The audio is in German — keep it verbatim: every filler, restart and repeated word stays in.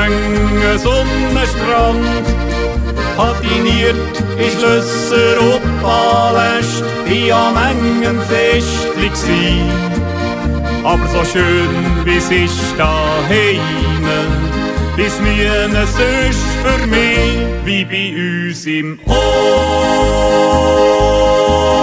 manchen Sonnenstrand. Hat diniert in Schlösser und Paläst, ich a manchem Festli gsi. Aber so schön wie's ist daheim, ist nie sonst für mich wie bei uns im Ort.